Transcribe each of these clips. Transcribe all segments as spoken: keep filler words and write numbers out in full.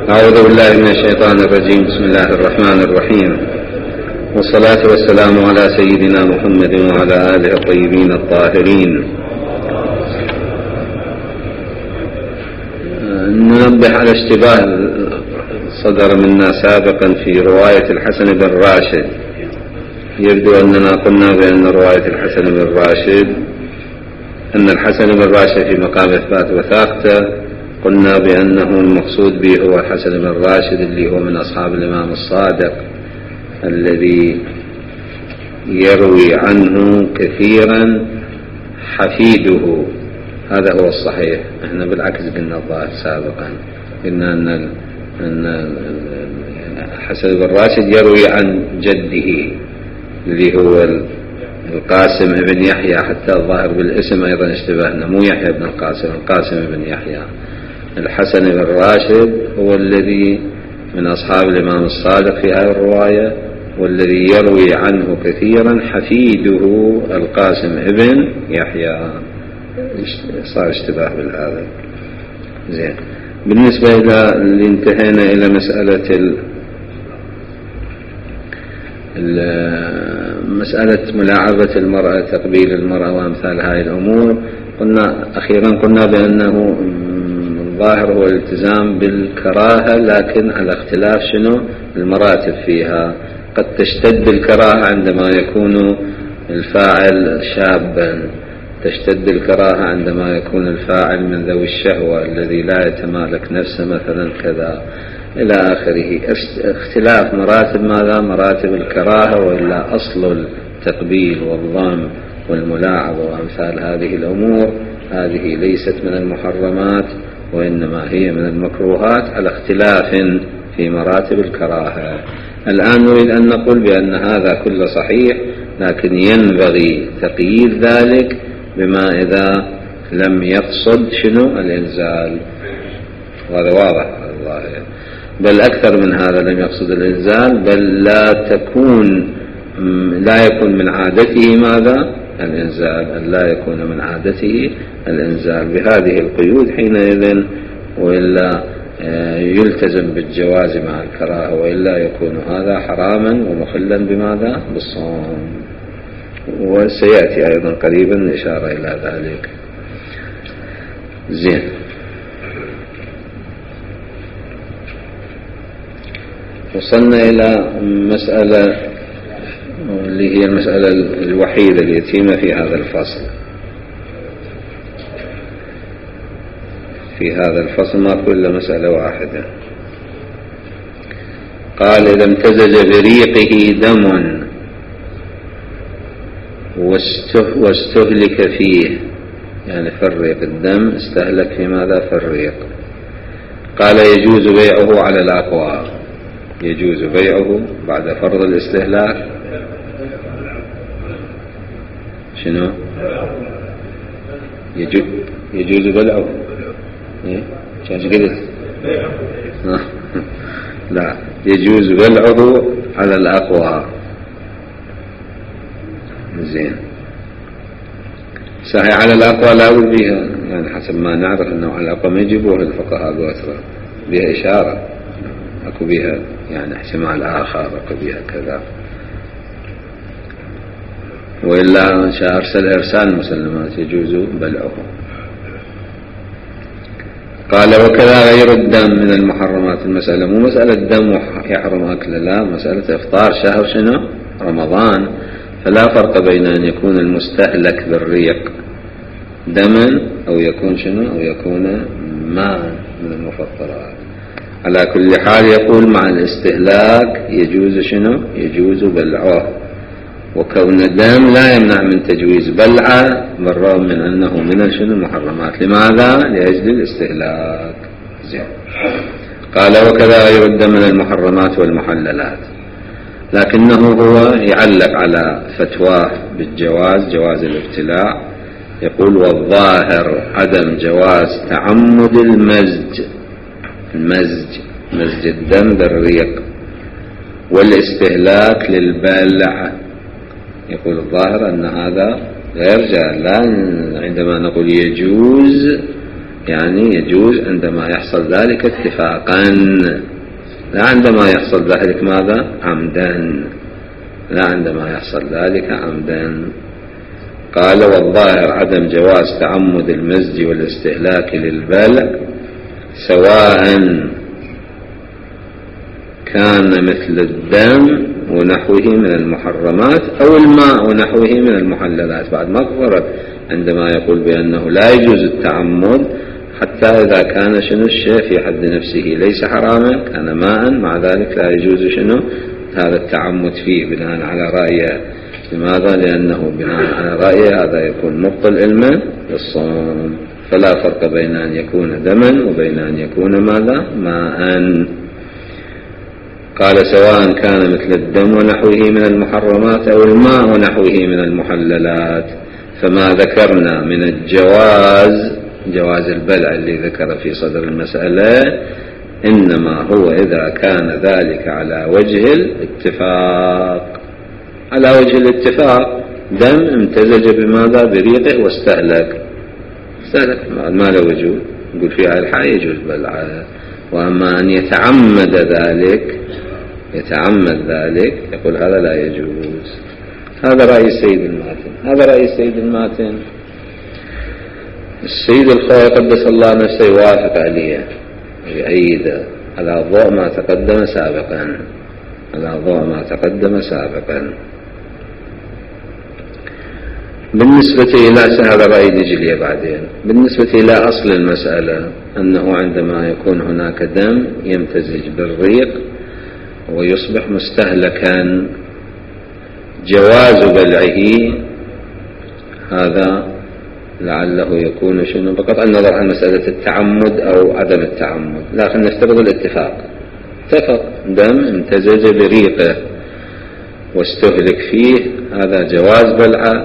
أعوذ بالله من الشيطان الرجيم. بسم الله الرحمن الرحيم، والصلاة والسلام على سيدنا محمد وعلى آله الطيبين الطاهرين. ننبه على اشتباه صدر منا سابقا في رواية الحسن بن راشد. يبدو أننا قلنا بأن رواية الحسن بن راشد أن الحسن بن راشد في مقام إثبات وثاقته، قلنا بأنه المقصود به هو الحسن بن راشد اللي هو من أصحاب الإمام الصادق الذي يروي عنه كثيرا حفيده. هذا هو الصحيح. احنا بالعكس قلنا الظاهر سابقا، قلنا أن أن الحسن بن راشد يروي عن جده اللي هو القاسم بن يحيى، حتى الظاهر بالاسم أيضا اشتباهنا، مو يحيى بن القاسم، القاسم بن يحيى. الحسن بن راشد هو الذي من أصحاب الإمام الصادق في هذه الرواية، والذي يروي عنه كثيرا حفيده القاسم بن يحيى. صار اشتباه بالهذا. زين. بالنسبة إلى اللي انتهينا إلى مسألة ال مسألة ملاعبة المرأة، تقبيل المرأة وأمثال هذه الأمور، قلنا أخيرا قلنا بأنه الظاهر هو الالتزام بالكراهة، لكن على اختلاف شنو المراتب فيها. قد تشتد الكراهة عندما يكون الفاعل شابا، تشتد الكراهة عندما يكون الفاعل من ذوي الشهوة الذي لا يتمالك نفسه مثلا كذا إلى آخره. اختلاف مراتب ماذا؟ مراتب الكراهة، وإلا أصل التقبيل والضم والملاعبة وأمثال هذه الأمور هذه ليست من المحرمات، وإنما هي من المكروهات على اختلاف في مراتب الكراهة. الآن نريد أن نقول بأن هذا كله صحيح، لكن ينبغي تقييد ذلك بما إذا لم يقصد شنو الإنزال. وهذا واضح الظاهر، بل أكثر من هذا، لم يقصد الإنزال، بل لا تكون لا يكون من عادته ماذا؟ الإنزال. لا يكون من عادته الإنزال بهذه القيود حينئذ، وإلا يلتزم بالجواز مع الكراهة، وإلا يكون هذا حراما ومخلا بماذا؟ بالصوم. وسيأتي أيضا قريبا الإشارة إلى ذلك. زين. وصلنا إلى مسألة اللي هي المسألة الوحيدة اليتيمة في هذا الفصل. في هذا الفصل ما كل مسألة واحدة. قال: إذا امتزج بريقه دم واستهلك فيه، يعني فرق الدم استهلك في ماذا؟ فرق. قال: يجوز بيعه على الأقوى. يجوز بيعه بعد فرض الاستهلاك. شنو؟ يجوز يجوز بلعه. ايه شاش قلت؟ لا، يجوز بلعه على الأقوى. زين. صحيح على الأقوى لا بد بها، يعني حسب ما نعرف أنه على الأقوى ما يجيبوها الفقهاء بوترة، بها إشارة، أكو بها يعني احتمال آخر، أكو بها كذا، وإلا إن شاء أرسل إرسال مسلمات يجوز بلعه. قال: وكذا غير الدم من المحرمات. المسألة مو مسألة دم يحرم أكله، لا، مسألة إفطار شهر شنو؟ رمضان. فلا فرق بين أن يكون المستهلك بالريق دما أو يكون شنو؟ أو يكون ماء من المفطرات. على كل حال يقول مع الاستهلاك يجوز شنو؟ يجوز بلعه. وكون الدم لا يمنع من تجويز بلعه، بالرغم من أنه من شنو المحرمات. لماذا؟ لأجل الاستهلاك. زين. قال: وكذا غير الدم من المحرمات والمحللات. لكنه هو يعلق على فتواه بالجواز، جواز الابتلاع. يقول: والظاهر عدم جواز تعمد المزج، المزج مزج الدم بالريق، والاستهلاك للبلع. يقول الظاهر أن هذا غير جائز. لا، عندما نقول يجوز يعني يجوز عندما يحصل ذلك اتفاقا، لا عندما يحصل ذلك ماذا؟ عمدا، لا عندما يحصل ذلك عمدا. قال والظاهر عدم جواز تعمد المزج والاستهلاك للبلع سواء كان مثل الدم ونحوه من المحرمات أو الماء ونحوه من المحللات. بعد ما فرق عندما يقول بأنه لا يجوز التعمد حتى إذا كان شنو الشيء في حد نفسه ليس حراما، كان ماء، مع ذلك لا يجوز شنو هذا التعمد فيه بناء على رأيه. لماذا؟ لأنه بناء على رأيه هذا يكون مبطل علما للصوم. فلا فرق بين أن يكون دما وبين أن يكون ماذا؟ ماء. قال سواء كان مثل الدم ونحوه من المحرمات أو الماء ونحوه من المحللات. فما ذكرنا من الجواز، جواز البلع اللي ذكر في صدر المسألة، إنما هو إذا كان ذلك على وجه الاتفاق، على وجه الاتفاق دم امتزج بماذا؟ بريقه واستهلك، استهلك ما له وجود، نقول فيها الحال يجوز بلعه. وأما أن يتعمد ذلك، يتعمد ذلك يقول هذا لا يجوز. هذا رأي السيد الماتن، هذا رأي السيد الماتن. السيد الخوي قدس الله نفسه يوافق عليه ويؤيده على ضوء ما تقدم سابقا، على ضوء ما تقدم سابقا. بالنسبة إلى هذا رأي نجليه بعدين. بالنسبة إلى أصل المسألة أنه عندما يكون هناك دم يمتزج بالريق ويصبح مستهلكا، جواز بلعه هذا لعله يكون شنو بقطع النظر عن مسألة التعمد أو عدم التعمد، لكن نفترض الاتفاق، اتفق دم امتزج بريقه واستهلك فيه، هذا جواز بلعه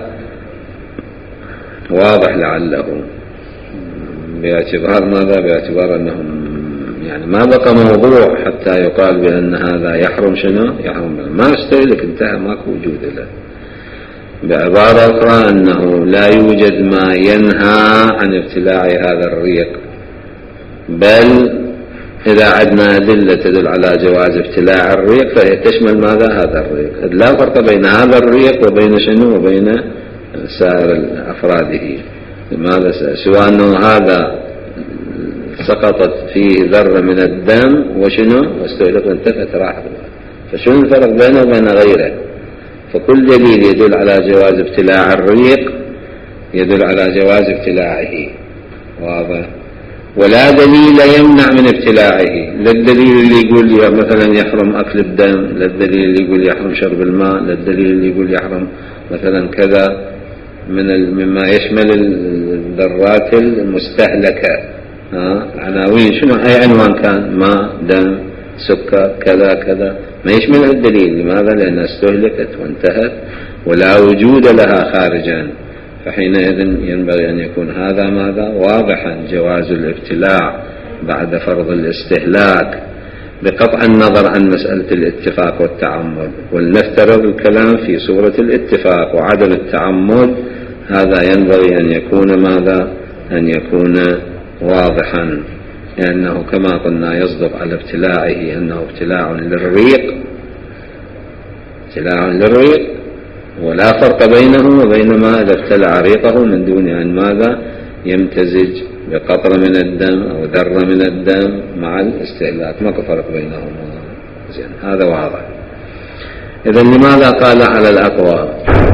واضح لعله، باعتبار ماذا؟ باعتبار أنهم يعني ما بقى موضوع حتى يقال بأن هذا يحرم شنو؟ يحرم ما استهلك، انتهى، ماكو وجود له. بعبارة أخرى أنه لا يوجد ما ينهى عن ابتلاع هذا الريق، بل إذا عدنا أدلة تدل على جواز ابتلاع الريق فهي تشمل ماذا؟ هذا الريق. لا فرق بين هذا الريق وبين شنو؟ وبين سائر أفراده. لماذا؟ سواء أنه هذا سقطت فيه ذرة من الدم وشنو؟ واستهلك وانتفت راحت، فشنو الفرق بينه وبين غيره؟ فكل دليل يدل على جواز ابتلاع الريق يدل على جواز ابتلاعه، واضح؟ ولا دليل يمنع من ابتلاعه، لا الدليل اللي يقول مثلا يحرم أكل الدم، لا الدليل اللي يقول يحرم شرب الماء، لا الدليل اللي يقول يحرم مثلا كذا من مما يشمل الذرات المستهلكة، ها عناوين شنو أي عنوان كان، ماء، دم، سكر، كذا كذا، ما يشمل الدليل. لماذا؟ لأنها استهلكت وانتهت ولا وجود لها خارجا. فحينئذ ينبغي أن يكون هذا ماذا؟ واضحا جواز الابتلاع بعد فرض الاستهلاك بقطع النظر عن مسألة الاتفاق والتعمد. ولنفترض الكلام في صورة الاتفاق وعدم التعمد، هذا ينبغي أن يكون ماذا؟ أن يكون واضحا، لأنه كما قلنا يصدق على ابتلاعه أنه ابتلاع للريق، ابتلاع للريق، ولا فرق بينه وبين ما إذا ابتلع ريقه من دون أن ماذا؟ يمتزج بقطرة من الدم أو ذرة من الدم مع الاستهلاك، ما فرق بينهما. زين، هذا واضح. إذن لماذا قال على الأقوى؟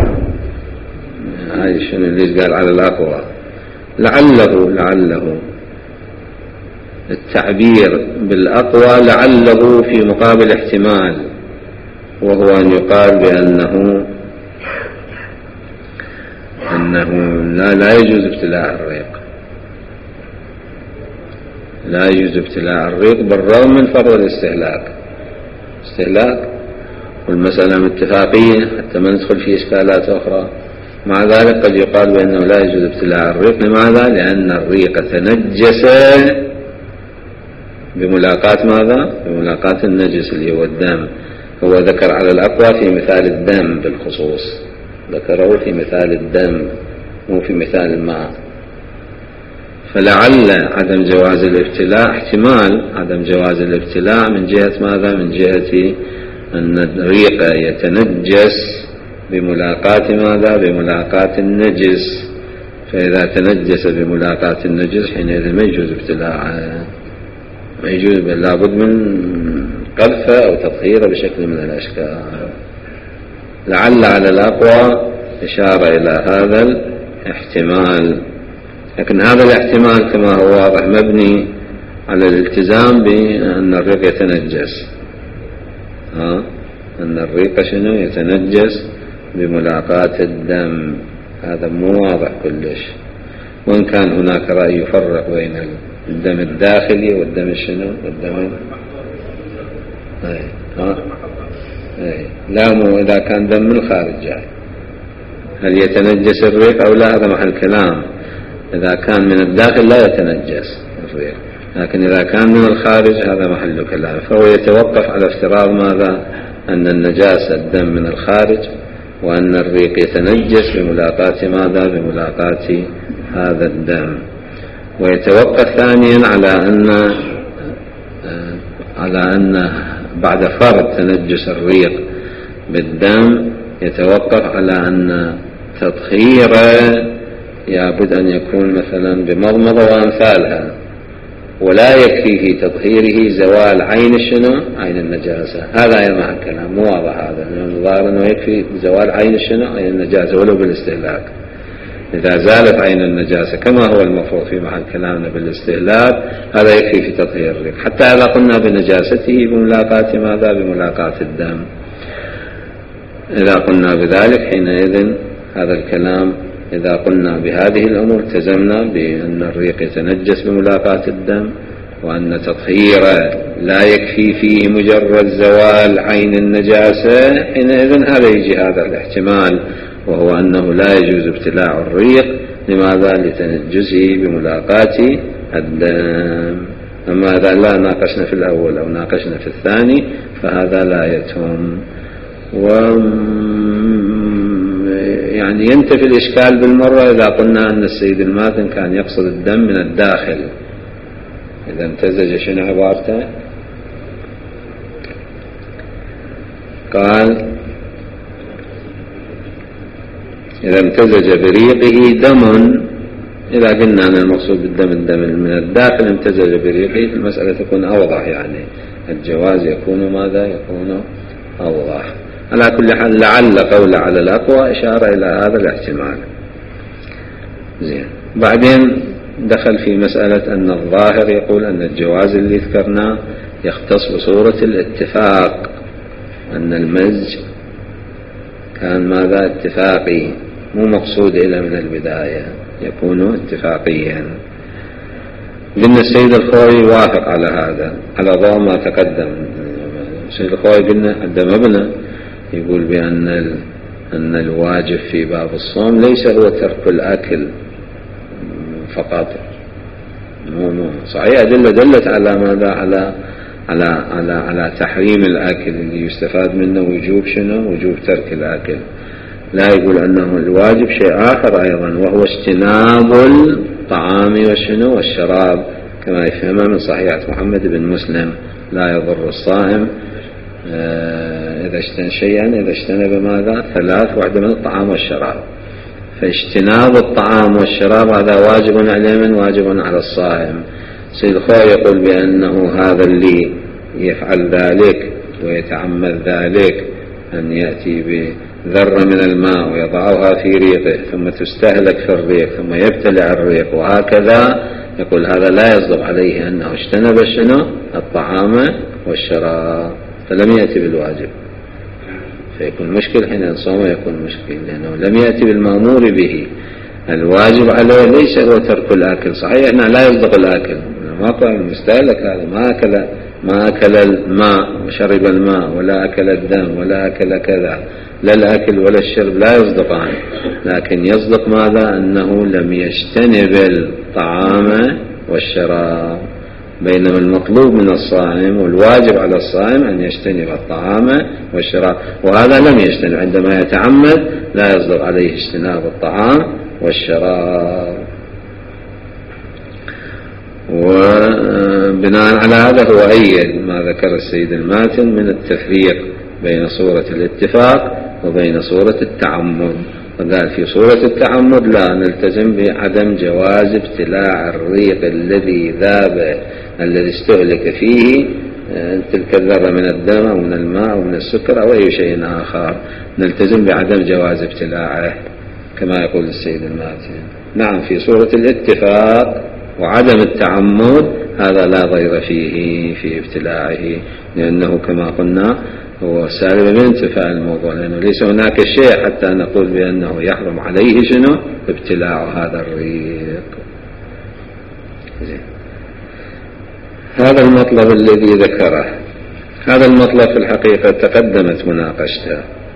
هاي شنو اللي قال على الأقوى؟ لعله لعله التعبير بالأقوى لعله في مقابل احتمال، وهو أن يقال بأنه أنه لا, لا يجوز ابتلاع الريق، لا يجوز ابتلاع الريق بالرغم من فرض الاستهلاك، استهلاك والمسألة متفاقية حتى ما ندخل في إشكالات أخرى. مع ذلك قد يقال بأنه لا يجوز ابتلاع الريق. لماذا؟ لأن الريق تنجس بملاقاة ماذا؟ بملاقاة النجس اللي هو الدم. هو ذكر على الأقوى في مثال الدم بالخصوص، ذكره في مثال الدم مو في مثال الماء. فلعل عدم جواز الابتلاع احتمال عدم جواز الابتلاع من جهة ماذا؟ من جهة أن الريق يتنجس بملاقاة ماذا؟ بملاقاة النجس، فإذا تنجس بملاقاة النجس حينئذ ما يجوز ابتلاعه، ما يجوز، بل لابد من قذفه أو تطهيره بشكل من الأشكال. لعل على الأقوى إشارة إلى هذا الاحتمال، لكن هذا الاحتمال كما هو واضح مبني على الالتزام بأن الريق يتنجس، ها؟ أن الريق شنو؟ يتنجس بملاقاة الدم، هذا مو واضح كلش، وإن كان هناك رأي يفرق بين الدم الداخلي والدم الشنو؟ والدم أي. ها؟ أي. لا، مو إذا كان دم من الخارج جاي هل يتنجس الريق أو لا؟ هذا محل كلام. إذا كان من الداخل لا يتنجس الريق، لكن إذا كان من الخارج هذا محل كلام، فهو يتوقف على افتراض ماذا؟ أن النجاسة الدم من الخارج، وأن الريق يتنجس بملاقاة ماذا؟ بملاقاة هذا الدم. ويتوقف ثانيا على أن على أن بعد فرض تنجس الريق بالدم يتوقف على أن تطهيره يابد أن يكون مثلا بمضمضة وأمثالها، ولا يكفي في تطهيره زوال عين الشنو؟ عين النجاسة. هذا أيضا محل كلام، مو واضح هذا، لأنه الظاهر أنه يكفي زوال عين الشنو؟ عين النجاسة ولو بالاستهلاك. إذا زالت عين النجاسة كما هو المفروض في محل كلامنا بالاستهلاك هذا يكفي في تطهير الريق، حتى إذا قلنا بنجاسته بملاقاة ماذا؟ بملاقاة الدم. إذا قلنا بذلك حينئذ هذا الكلام، إذا قلنا بهذه الأمور التزمنا بأن الريق يتنجس بملاقاة الدم، وأن تطهيره لا يكفي فيه مجرد زوال عين النجاسة، حينئذ هذا يجي هذا الاحتمال، وهو أنه لا يجوز ابتلاع الريق. لماذا؟ لتنجسه بملاقاة الدم. أما إذا لا ناقشنا في الأول أو ناقشنا في الثاني فهذا لا يتم. و يعني ينتفي الإشكال بالمرة إذا قلنا أن السيد الماتن كان يقصد الدم من الداخل، إذا امتزج شنو عبارته؟ قال إذا امتزج بريقه دم، إذا قلنا أن المقصود بالدم الدم من الداخل امتزج بريقه المسألة تكون أوضح، يعني الجواز يكون ماذا؟ يكون أوضح. على كل حال لعل قول على الأقوى إشارة إلى هذا الاحتمال. زين. بعدين دخل في مسألة أن الظاهر يقول أن الجواز اللي ذكرناه يختص بصورة الاتفاق، أن المزج كان ماذا؟ اتفاقي، مو مقصود إلى من البداية، يكون اتفاقيا. قلنا السيد الخوي وافق على هذا على ضوء ما تقدم. السيد الخوي قلنا قدم ابنه يقول بأن أن الواجب في باب الصوم ليس هو ترك الأكل فقط، مو مو صحيح أدلة دلت على ماذا؟ على على على على تحريم الأكل اللي يستفاد منه وجوب شنو؟ وجوب ترك الأكل. لا يقول أنه الواجب شيء آخر أيضا، وهو اجتناب الطعام والشنو والشراب، كما يفهمها من صحيحة محمد بن مسلم: لا يضر الصائم إذا اجتنب شيئا إذا اجتنب ماذا؟ ثلاث، واحدة من الطعام والشراب. فاجتناب الطعام والشراب هذا واجب على من؟ واجب على الصائم. سيد الخوي يقول بأنه هذا اللي يفعل ذلك ويتعمد ذلك أن يأتي بذرة من الماء ويضعها في ريقه ثم تستهلك في الريق ثم يبتلع الريق وهكذا، يقول هذا لا يصدق عليه أنه اجتنب شنو؟ الطعام والشراب، فلم يأتي بالواجب، فيكون مشكل. حين صومه يكون مشكل لأنه لم يأتي بالمأمور به. الواجب عليه ليس هو ترك الأكل، صحيح أنه لا يصدق الأكل، ما قال المستهلك هذا ما أكل ما أكل الماء وشرب الماء ولا أكل الدم ولا أكل كذا، لا الأكل ولا الشرب لا يصدقان، لكن يصدق ماذا؟ أنه لم يجتنب الطعام والشراب. بينما المطلوب من الصائم والواجب على الصائم أن يجتنب الطعام والشراب، وهذا لم يجتنب. عندما يتعمد لا يصدق عليه اجتناب الطعام والشراب. وبناء على هذا هو أيد ما ذكر السيد الماتن من التفريق بين صورة الاتفاق وبين صورة التعمد، وقال في صورة التعمد لا نلتزم بعدم جواز ابتلاع الريق الذي ذاب الذي استهلك فيه تلك الذرة من الدم أو من الماء أو من السكر أو أي شيء آخر، نلتزم بعدم جواز ابتلاعه كما يقول السيد الماتن. نعم في صورة الاتفاق وعدم التعمد هذا لا ضير فيه في ابتلاعه، لأنه كما قلنا هو سالب من انتفاء الموضوع، لأنه ليس هناك شيء حتى نقول بأنه يحرم عليه شنو ابتلاع هذا الريق. هذا المطلب الذي ذكره، هذا المطلب في الحقيقة تقدمت مناقشته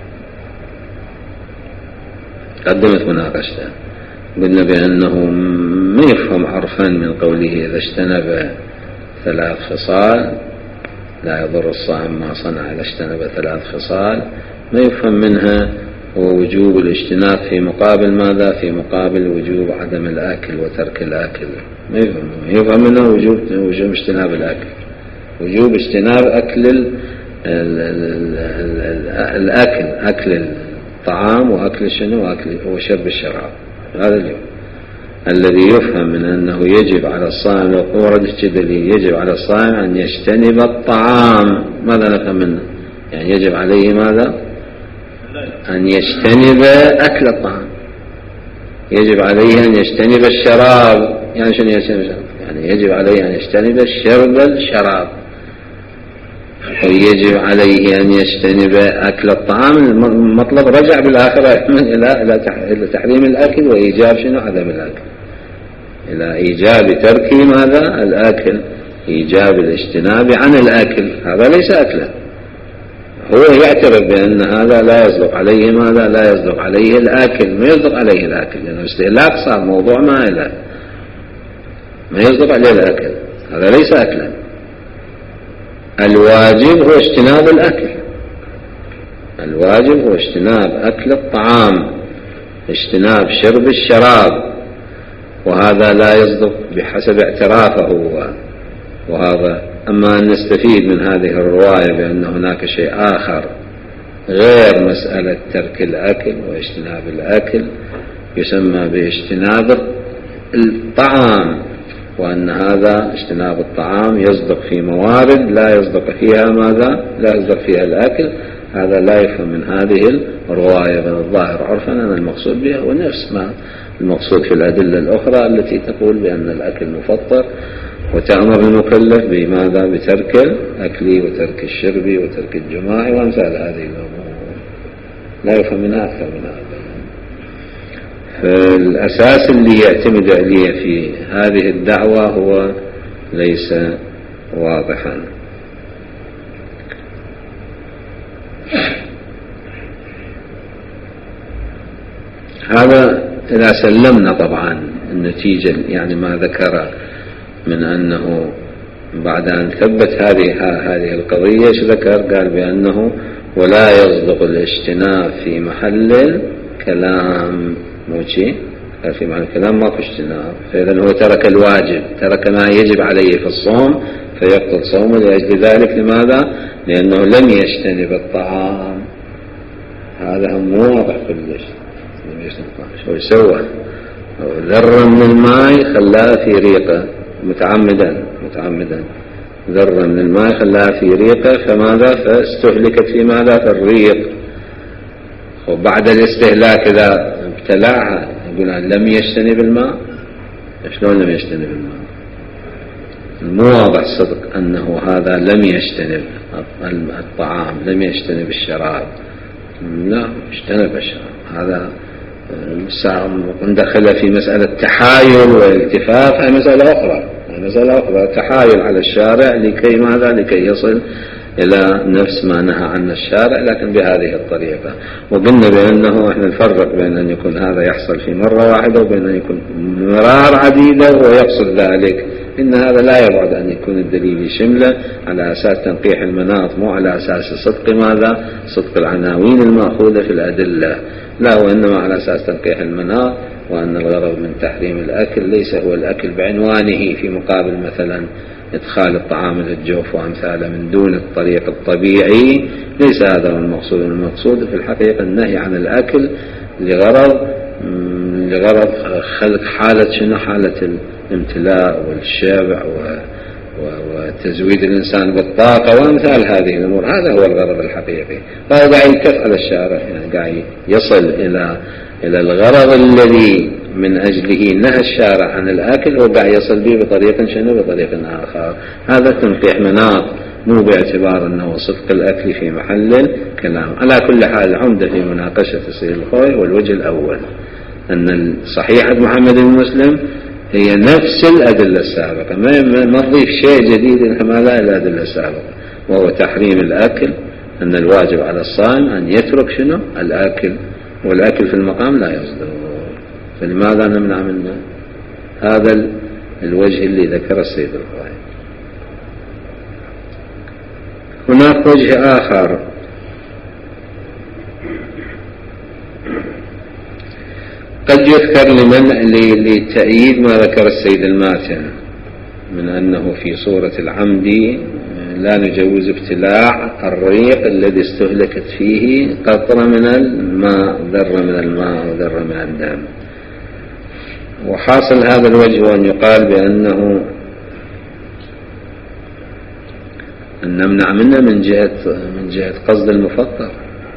تقدمت مناقشته قلنا بأنه ما يفهم عرفا من قوله إذا اجتنب ثلاث خصال لا يضر الصائم ما صنع إذا اجتنب ثلاث خصال، ما يفهم منها ووجوب الاجتناب في مقابل ماذا؟ في مقابل وجوب عدم الأكل وترك الأكل. ما يفهم يفهم منها وجوب وجوب اجتناب الأكل، وجوب اجتناب أكل ال ال ال ال الأكل أكل الطعام وأكل شنو وأكل وشرب الشراب. هذا اليوم الذي يفهم من أنه يجب على الصائم لو ورد الجدلي يجب على الصائم أن يجتنب الطعام. ماذا نفهم منه؟ يعني يجب عليه ماذا؟ أن يجتنب أكل الطعام، يجب عليه أن يجتنب الشراب. يعني شنو يجتنب الشراب؟ يعني يجب عليه أن يجتنب الشرب الشراب، ويجب عليه أن يجتنب أكل الطعام. المطلب رجع بالآخرة إلى تحريم الأكل وإيجاب شنو عدم الأكل، إلى إيجاب ترك ماذا الأكل، إيجاب الاجتناب عن الأكل. هذا ليس أكلا، هو يعترف بأن هذا لا يصدق عليه ماذا لا يصدق عليه الأكل، ما يصدق عليه الأكل لأنه استهلاك صار موضوع ما إله ما يصدق عليه الأكل، هذا ليس أكلا. الواجب هو اجتناب الأكل، الواجب هو اجتناب أكل الطعام، اجتناب شرب الشراب، وهذا لا يصدق بحسب اعترافه هو. وهذا أما أن نستفيد من هذه الرواية بأن هناك شيء آخر غير مسألة ترك الأكل واجتناب الأكل يسمى باجتناب الطعام، وأن هذا اجتناب الطعام يصدق في موارد لا يصدق فيها ماذا لا يصدق فيها الأكل. هذا لا يفهم من هذه الرواية من الظاهر عرفا أن المقصود بها ونفس ما المقصود في الأدلة الأخرى التي تقول بأن الأكل مفطر وتأمر المكلف بماذا بترك الأكل وترك الشرب وترك الجماع وأمثال هذه الأمور. لا يفهم منها أكثر من هذا. فالأساس اللي يعتمد عليه في هذه الدعوة هو ليس واضحا. هذا إذا سلمنا طبعا النتيجة يعني ما ذكر من أنه بعد أن ثبت هذه هذه القضية ايش ذكر؟ قال بأنه ولا يصدق الاجتناب في محل كلام موشي، قال في محل الكلام ماكو اجتناب، فإذا هو ترك الواجب، ترك ما يجب عليه في الصوم فيبطل صومه. لأجل ذلك لماذا؟ لأنه لم يجتنب الطعام. هذا مو واضح كلش. شو يسوى؟ ذرة من الماء خلاها في ريقه متعمدا متعمدا ذرة من الماء خلاها في ريقه، فماذا؟ فاستهلكت في ماذا؟ في الريق. وبعد الاستهلاك إذا ابتلعها يقول لم يجتنب الماء. شلون لم يجتنب الماء؟ مو واضح صدق أنه هذا لم يجتنب الطعام، لم يجتنب الشراب. لا، اجتنب الشراب. هذا ندخل في مسألة تحايل والالتفاف، هي مسألة أخرى، مسألة أخرى تحايل على الشارع لكي ماذا؟ لكي يصل إلى نفس ما نهى عنه الشارع لكن بهذه الطريقة. وقلنا بأنه احنا نفرق بين أن يكون هذا يحصل في مرة واحدة وبين أن يكون مرار عديدة ويقصد ذلك. إن هذا لا يبعد أن يكون الدليل شمله على أساس تنقيح المناط، مو على أساس صدق ماذا؟ صدق العناوين المأخوذة في الأدلة، لا، وإنما على أساس تنقيح المناط وأن الغرض من تحريم الأكل ليس هو الأكل بعنوانه في مقابل مثلا إدخال الطعام إلى الجوف وأمثاله من دون الطريق الطبيعي، ليس هذا هو المقصود. المقصود في الحقيقة النهي عن الأكل لغرض لغرض خلق حالة شنو؟ حالة الامتلاء والشبع وتزويد الإنسان بالطاقة وأمثال هذه الأمور. هذا هو الغرض الحقيقي. فهذا قاعد يكف على الشارع، يعني قاعد يصل إلى إلى الغرض الذي من أجله نهى الشارع عن الأكل، وقاعد يصل به بطريقة شنو؟ بطريق آخر. هذا تنقيح مناط، مو باعتبار أنه صدق الأكل في محل الكلام. على كل حال العمدة في مناقشة السيد الخوئي والوجه الأول أن صحيحة محمد المسلم هي نفس الأدلة السابقة، ما تضيف شيء جديد إنما لا الأدلة السابقة، وهو تحريم الأكل، أن الواجب على الصائم أن يترك شنو؟ الأكل، والأكل في المقام لا يصدر. فلماذا نمنع منه؟ هذا الوجه اللي ذكر السيد الخوئي. هناك وجه آخر قد يذكر لمن لتأييد ما ذكر السيد الماتن من أنه في صورة العمد لا نجوز ابتلاع الريق الذي استهلكت فيه قطرة من الماء، ذرة من الماء وذرة من الدم. وحاصل هذا الوجه أن يقال بأنه أن نمنع منه من جهة من جهة قصد المفطر.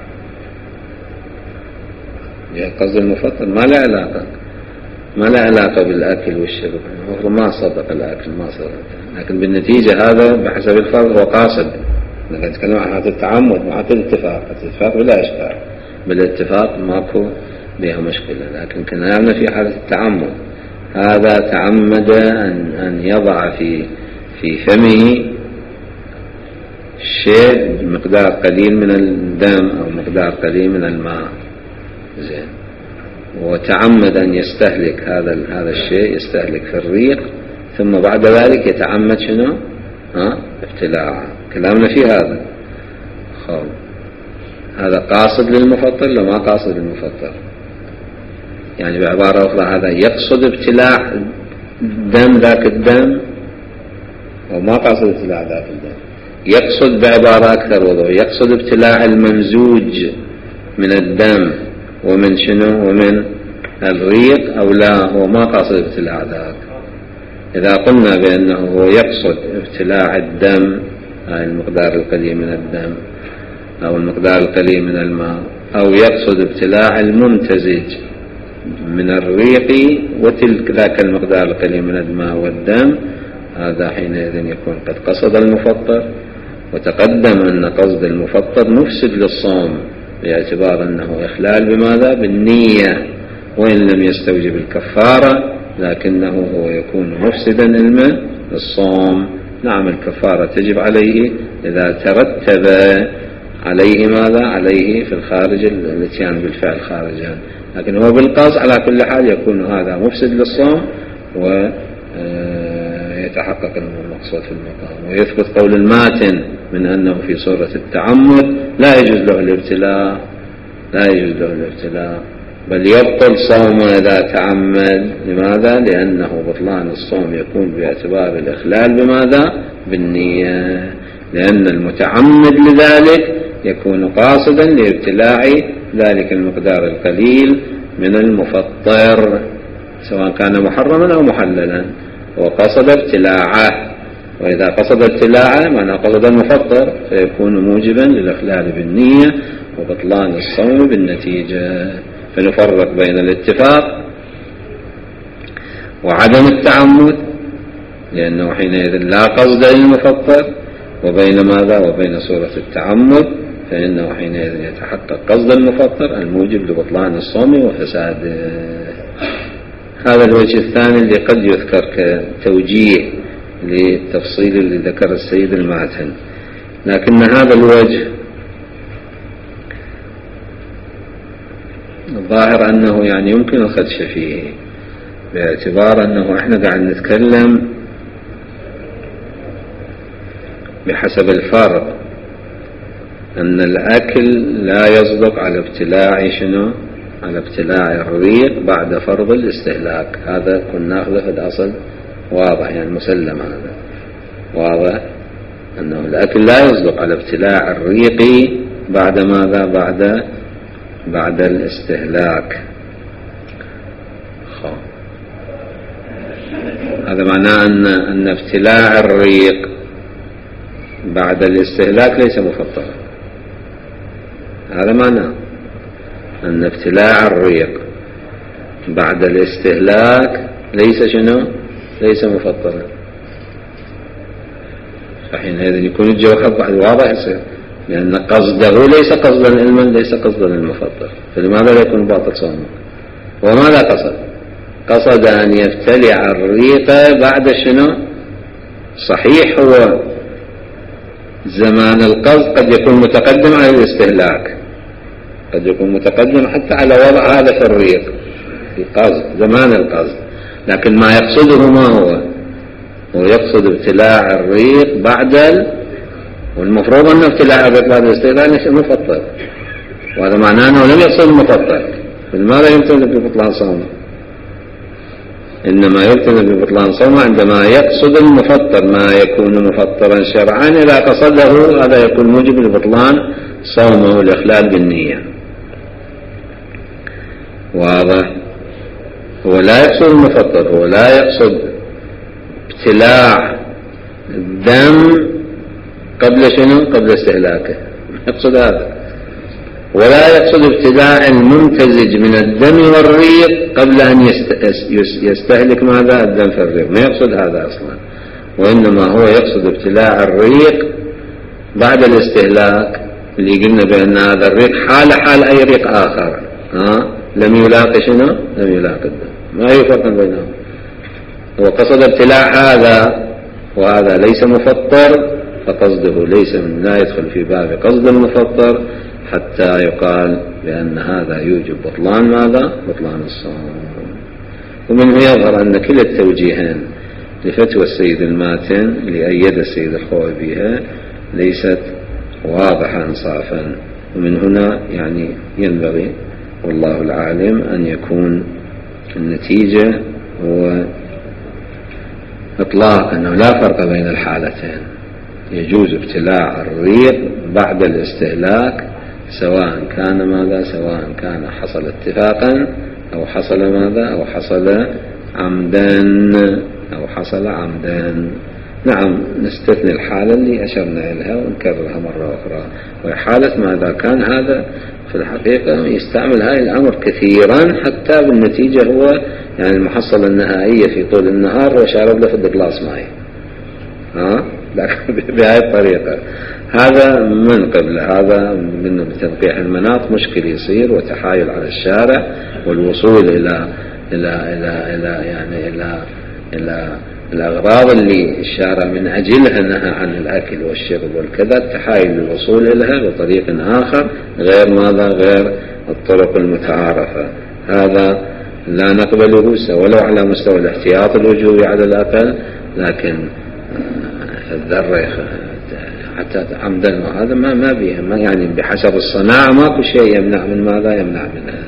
جهة قصد المفطر ما له علاقة ما له علاقة بالأكل والشرب، هو ما صدق الأكل ما صدق، لكن بالنتيجة هذا بحسب الفرض هو قاصد. نحن نتكلم عن حالة التعمد مع الاتفاق، الاتفاق بلا إشكال، بالاتفاق ماكو بها مشكلة. لكن كلامنا في حالة التعمد، هذا تعمد أن أن يضع في في فمه شيء مقدار قليل من الدم أو مقدار قليل من الماء، زين، وتعمد أن يستهلك هذا هذا الشيء، يستهلك في الريق، ثم بعد ذلك يتعمد شنو؟ ها؟ ابتلاعه. كلامنا في هذا. خب هذا قاصد للمفطر لو ما قاصد للمفطر؟ يعني بعبارة أخرى هذا يقصد ابتلاع دم ذاك الدم أو ما قاصد ابتلاع ذاك الدم؟ يقصد بعبارة أكثر وضوح، يقصد ابتلاع الممزوج من الدم ومن شنو؟ ومن الريق، أو لا هو ما قاصد ابتلاع ذاك؟ إذا قلنا بأنه هو يقصد ابتلاع الدم، المقدار القليل من الدم أو المقدار القليل من الماء، أو يقصد ابتلاع الممتزج من الريق وتلك ذاك المقدار القليل من الماء والدم، هذا حينئذ يكون قد قصد المفطر. وتقدم أن قصد المفطر مفسد للصوم باعتبار أنه إخلال بماذا؟ بالنية، وإن لم يستوجب الكفارة لكنه هو يكون مفسدا للمن؟ للصوم. نعم الكفارة تجب عليه إذا ترتب عليه ماذا؟ عليه في الخارج الاتيان بالفعل خارجا، لكن هو بالقصد على كل حال يكون هذا مفسد للصوم ويتحقق المقصود في المقام. ويثبت قول الماتن من أنه في صورة التعمد لا يجوز له الابتلاء، لا يجوز له الابتلاء، بل يبطل صومه إذا تعمد. لماذا؟ لأنه بطلان الصوم يكون باعتبار الإخلال بماذا؟ بالنية، لأن المتعمد لذلك يكون قاصدا لابتلاع ذلك المقدار القليل من المفطر سواء كان محرما أو محللا، وقصد ابتلاعه. وإذا قصد ابتلاعه معنى قصد المفطر فيكون موجبا للإخلال بالنية وبطلان الصوم بالنتيجة. فنفرق بين الاتفاق وعدم التعمد لأنه حينئذ لا قصد للمفطر، وبين ماذا؟ وبين صورة التعمد فإنه حينئذ يتحقق قصد المفطر الموجب لبطلان الصوم وفساده. هذا الوجه الثاني اللي قد يذكر كتوجيه للتفصيل اللي ذكر السيد المعتن، لكن هذا الوجه الظاهر أنه يعني يمكن الخدش فيه، باعتبار أنه إحنا قاعد نتكلم بحسب الفرق أن الأكل لا يصدق على ابتلاع شنو؟ على ابتلاع الريق بعد فرض الاستهلاك. هذا كنا ناخذه في الأصل واضح، يعني مسلم، هذا واضح أنه الأكل لا يصدق على ابتلاع الريق بعد ماذا؟ بعد بعد الاستهلاك. خو. هذا معناه أن أن ابتلاع الريق بعد الاستهلاك ليس مفطرا. هذا معناه أن ابتلاع الريق بعد الاستهلاك ليس شنو؟ ليس مفطرا. فحينئذ يكون الجواب بعد واضح يصير، لأن قصده ليس قصدا علما، ليس قصدا المفطر، فلماذا لا يكون باطل صومه؟ وماذا قصد؟ قصد أن يبتلع الريق بعد شنو؟ صحيح هو زمان القصد قد يكون متقدم على الاستهلاك، قد يكون متقدم حتى على وضع هذا في الريق القصد زمان القصد، لكن ما يقصده ما هو؟ هو يقصد ابتلاع الريق بعد ال... والمفروض أن ابتلاع الريق بعد الاستهلاك ليس مفطر، وهذا معناه أنه لم يقصد المفطر، فلماذا يمتنع ببطلان صومه؟ إنما يمتنع ببطلان صومه عندما يقصد المفطر ما يكون مفطرا شرعا. إذا قصده هذا يكون موجب لبطلان صومه والإخلال بالنية. واضح؟ هو لا يقصد المفطر، هو لا يقصد ابتلاع الدم قبل شنو؟ قبل استهلاكه، يقصد هذا. ولا يقصد ابتلاع الممتزج من الدم والريق قبل أن يستهلك ماذا؟ الدم في الريق، ما يقصد هذا أصلا، وإنما هو يقصد ابتلاع الريق بعد الاستهلاك، اللي قلنا بأن هذا الريق حال حال أي ريق آخر، ها؟ لم يلاقي شنو؟ لم يلاقي الدم، ما يفرق بينهم. هو قصد ابتلاع هذا وهذا ليس مفطر، فقصده ليس من لا يدخل في باب قصد المفطر حتى يقال بأن هذا يوجب بطلان ماذا؟ بطلان الصوم. ومنه يظهر أن كلا التوجيهين لفتوى السيد الماتن اللي أيد السيد الخوئي بها ليست واضحة إنصافا، ومن هنا يعني ينبغي والله العالم أن يكون النتيجة هو إطلاق أنه لا فرق بين الحالتين، يجوز ابتلاع الريق بعد الاستهلاك سواء كان ماذا؟ سواء كان حصل اتفاقا أو حصل ماذا؟ أو حصل عمدا أو حصل عمدا. نعم، نستثني الحالة اللي أشرنا إليها ونكررها مرة أخرى، وهي حالة ماذا؟ كان هذا في الحقيقة يستعمل هاي الأمر كثيرا حتى بالنتيجة هو يعني المحصلة النهائية في طول النهار وشارب له في الجلاس ماي، ها؟ لكن بهذه الطريقة هذا من قبل هذا من بتنقيح المناط مشكل يصير وتحايل على الشارع والوصول إلى إلى إلى إلى يعني إلى إلى الأغراض اللي الشارع من أجلها نهى عن الأكل والشرب والكذا، التحايل للوصول إليها بطريق آخر غير ماذا؟ غير الطرق المتعارفة. هذا لا نقبله ولو على مستوى الاحتياط الوجوبي على الأقل، لكن الذرة حتى عمدا وهذا ما ما بيه، ما يعني بحسب الصناعة ماكو شيء يمنع من ماذا؟ يمنع منها.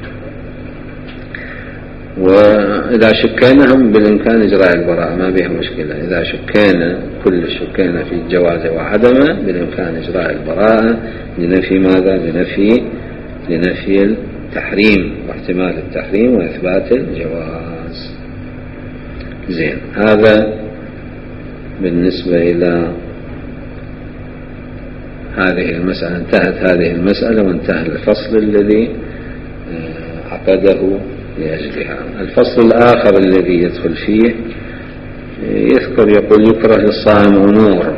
وإذا شكينا هم بالإمكان إجراء البراءة، ما بها مشكلة. إذا شكينا كل شكينا في الجواز وعدمه بالإمكان إجراء البراءة لنفي ماذا؟ لنفي لنفي التحريم واحتمال التحريم وإثبات الجواز. زين، هذا بالنسبة إلى هذه المسألة. انتهت هذه المسألة وانتهى الفصل الذي عقده لأجلها. الفصل الآخر الذي يدخل فيه يذكر يقول يكره للصائم أمور،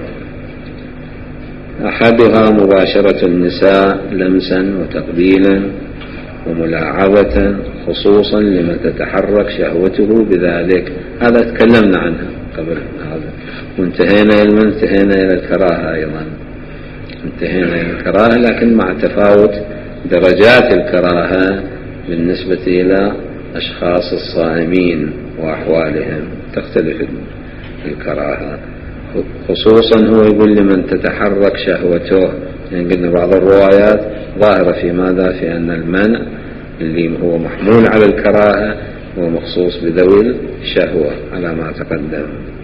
أحدها مباشرة النساء لمسا وتقبيلا وملاعبة خصوصا لمن تتحرك شهوته بذلك. هذا تكلمنا عنها قبل هذا وانتهينا إلى انتهينا إلى الكراهة أيضا، انتهينا إلى الكراهة لكن مع تفاوت درجات الكراهة بالنسبة إلى أشخاص الصائمين وأحوالهم، تختلف الكراهة. خصوصا هو يقول لمن تتحرك شهوته، يعني قلنا بعض الروايات ظاهرة في ماذا؟ في أن المنع اللي هو محمول على الكراهة هو مخصوص بذوي الشهوة على ما تقدم.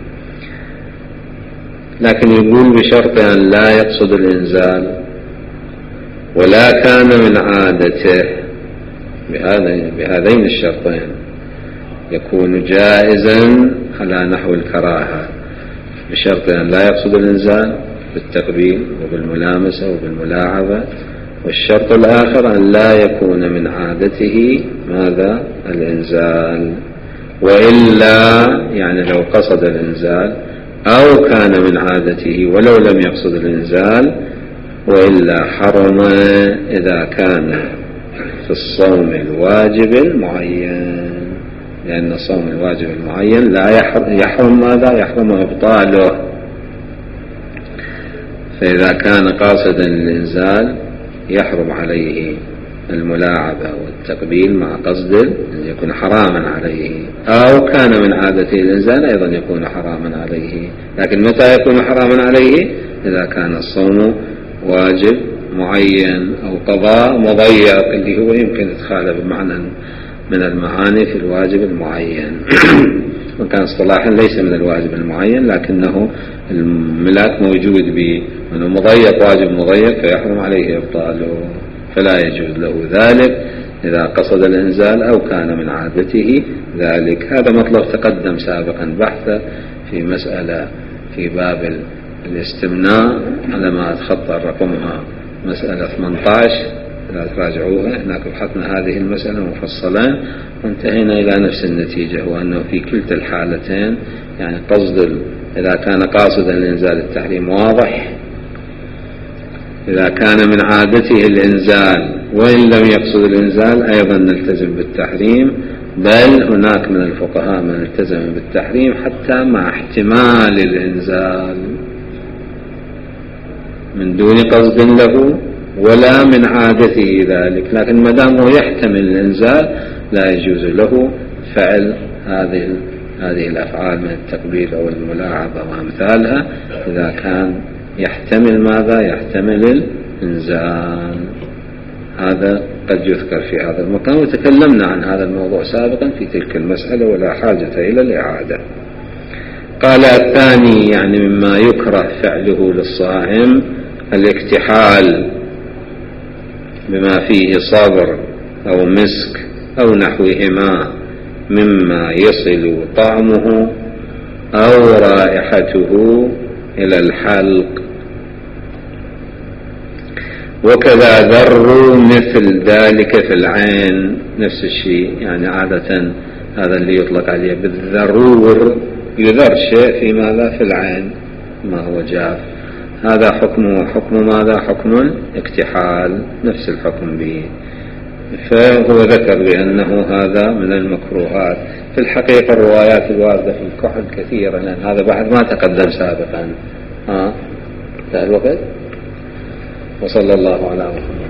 لكن يقول بشرط أن لا يقصد الإنزال ولا كان من عادته، بهذين الشرطين يكون جائزا على نحو الكراهة، بشرط أن لا يقصد الإنزال بالتقبيل وبالملامسة وبالملاعبة، والشرط الآخر أن لا يكون من عادته ماذا؟ الإنزال. وإلا يعني لو قصد الإنزال أو كان من عادته ولو لم يقصد الإنزال، وإلا حرم إذا كان في الصوم الواجب المعين، لأن الصوم الواجب المعين لا يحرم ماذا؟ يحرم إبطاله. فإذا كان قاصدا للإنزال يحرم عليه الملاعبة والتقبيل مع قصد أن يكون حراما عليه، أو كان من عادته الإنزال أيضا يكون حراما عليه. لكن متى يكون حراما عليه؟ إذا كان الصوم واجب معين أو قضاء مضيق اللي هو يمكن إدخاله بمعنى من المعاني في الواجب المعين وكان اصطلاحا ليس من الواجب المعين لكنه الملاك موجود به أنه مضيق واجب مضيق فيحرم عليه إبطاله، فلا يجوز له ذلك إذا قصد الإنزال أو كان من عادته ذلك. هذا مطلب تقدم سابقا بحثه في مسألة في باب الاستمناء على ما أتخطى رقمها مسألة ثمانية عشر، لا تراجعوها، هناك بحثنا هذه المسألة مفصلا وانتهينا إلى نفس النتيجة، وأنه في كلتا الحالتين يعني قصد إذا كان قاصدا الإنزال التحريم واضح، إذا كان من عادته الإنزال وإن لم يقصد الإنزال أيضا نلتزم بالتحريم، بل هناك من الفقهاء من التزم بالتحريم حتى مع احتمال الإنزال من دون قصد له ولا من عادته ذلك، لكن ما دامه يحتمل الإنزال لا يجوز له فعل هذه هذه الأفعال من التقبيل أو الملاعبة وأمثالها إذا كان يحتمل ماذا؟ يحتمل الإنزال. هذا قد يذكر في هذا المكان، وتكلمنا عن هذا الموضوع سابقا في تلك المسألة ولا حاجة إلى الإعادة. قال الثاني يعني مما يكره فعله للصائم الاكتحال بما فيه صبر أو مسك أو نحوهما مما يصل طعمه أو رائحته إلى الحلق، وكذا ذر مثل ذلك في العين، نفس الشيء يعني عادة هذا اللي يطلق عليه بالذرور، يذر شيء في ماذا؟ في العين ما هو جاف، هذا حكمه حكم ماذا؟ حكم الاكتحال، نفس الحكم به. فهو ذكر بأنه هذا من المكروهات. في الحقيقة الروايات الواردة في الكحل كثيرة، لأن هذا بعد ما تقدم سابقا. ها انتهى الوقت، وصلى الله على محمد.